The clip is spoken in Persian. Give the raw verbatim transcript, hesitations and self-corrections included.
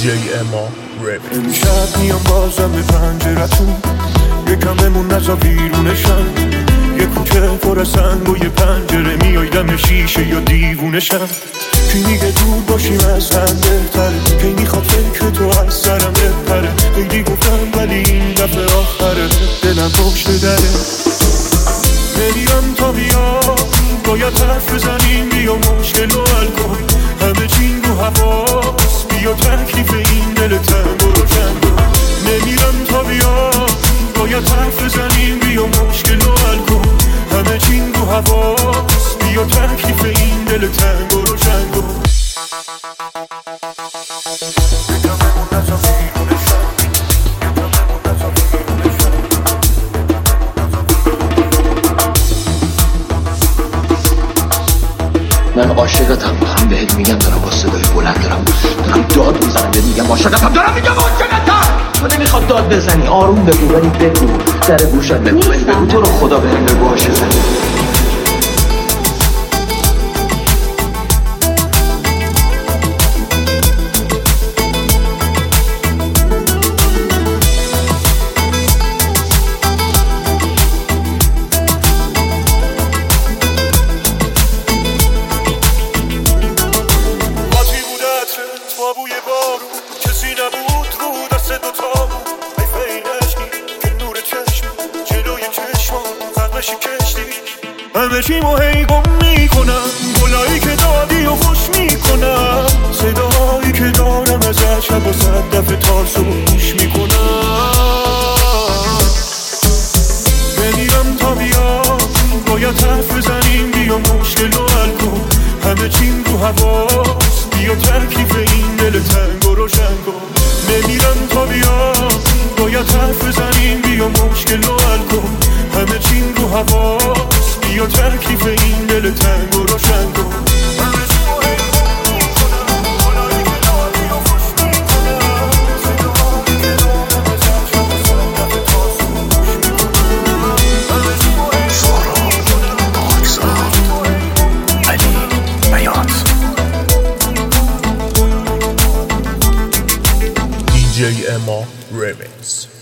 دی اما رپ. امشب میام بازم به پنجرتون، یکم بمون نزا بیرونشم، یه کوچه پر از سنگ و یه پنجره میای دم شیشه یا دیوونشم. کی میگه دور باشیم از هم بهتره، کی میخواد فکر تو از سرم بپره. خیلی گفتم ولی این دفعه آخره، دلم پشت دره. نمیرم تا بیا، باید حرف بزنیم، بیا مشکل رو حل کن. همه چین رو حواس، بیا تکلیف این دل تنگ و روشن کن. نمیرم تا بیا، باید حرف بزنیم، بیا مشکل رو حل کن. همه چین رو حواس، بیا تکلیف این دل تنگ و روشن کن. من عاشقتم، دارم بهت میگم، دارم با صدای بلند دارم دارم داد میزنم بهت میگم عاشقتم، دارم میگم عاشقتم. تو نمیخواد داد بزنی، آروم بگو، ولی بگو در گوشت بگو، ولی بگو تو رو خدا بهم بگو عاشقتم. بوی بارو کسی نبود رو دست دوتا بود. حیف این عشقی که نور چشم جلوی چشمان قدمشی کشتی. همه چیمو هی گم میکنم، گلایی که دادی و خوش میکنم، صدایی که دارم ازش شب و صد دفعه تارسو گوش میکنم. بمیرم تا بیام، باید حرف بزنیم، بیا مشکل رو حل کن. همه چیم رو حواس، بیا ترکیف این دل تنگ و روشن کن. نمیرم تا بیام، باید حرف بزنیم، بیا مشکل رو حل کن. همه چیم رو حواس، بیا ترکیف این دل تنگ و روشن کن. دی اما Remix.